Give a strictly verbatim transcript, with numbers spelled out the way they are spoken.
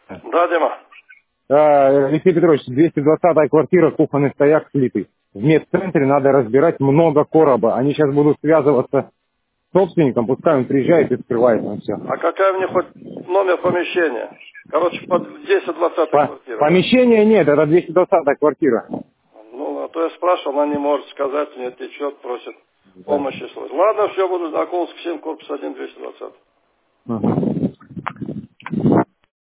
Да, Дима. А, Алексей Петрович, двести двадцатая квартира, кухонный стояк слитый. В медцентре надо разбирать много короба. Они сейчас будут связываться с собственником, пускай он приезжает и вскрывает нам все. А какая мне хоть номер помещения? Короче, под десять двадцатая По- квартира, да? помещения нет, это двести двадцатая квартира. Ну, а то я спрашивал, она не может сказать, мне течет, просит Да. помощи. Ладно, все, буду знакомиться к семь, корпус один, двести двадцать. Ага.